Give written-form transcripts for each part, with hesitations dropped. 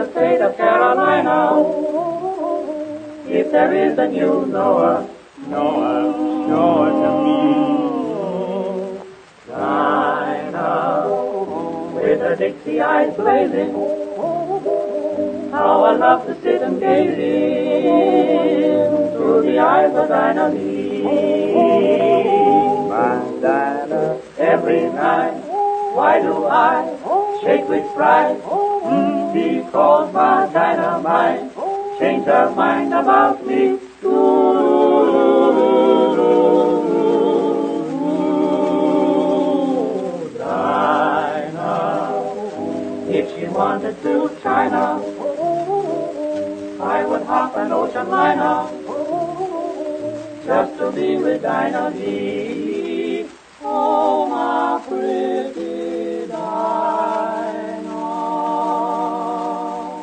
the state of Carolina. If there is a new Noah, Noah to me. Dinah, with her Dixie eyes blazing, how I love to sit and gaze in through the eyes of Dinah Lee. My Dinah, every night, why do I shake with pride? Because my dynamite changed her mind about me. Dinah, if she wanted to China, I would hop an ocean liner just to be with Dinah Lee. Oh, my pretty Dinah.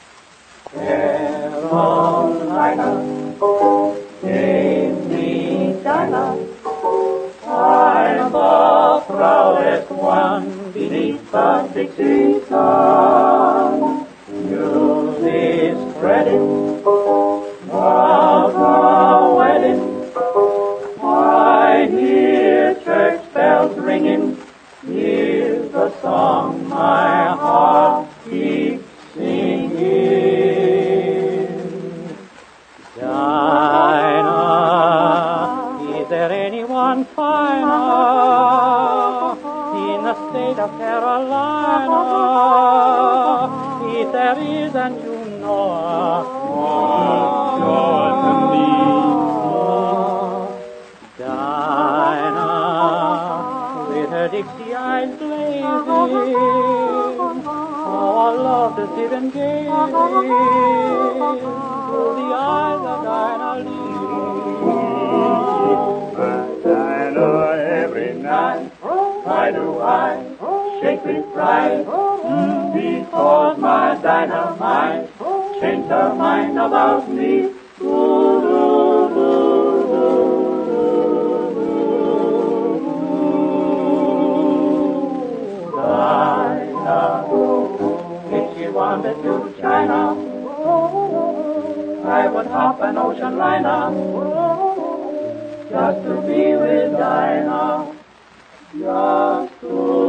Carolina gave me Dinah. I'm the proudest one beneath the Dixie sun. Use this credit of the wedding. I hear church bells ringing. Here's the song my heart keeps singing. Dinah, is there anyone finer in the state of Carolina? If there is, and you know, Noah to me. Dinah, with her Dixie eyes blazing, how I love to sit and gaze through the eyes of Dinah Lee. My Dinah, every night, why do I shake with pride? Because my dynamite changed her mind about me. Dinah, if she wanted to China, I would hop an ocean liner just to be with Dinah, just to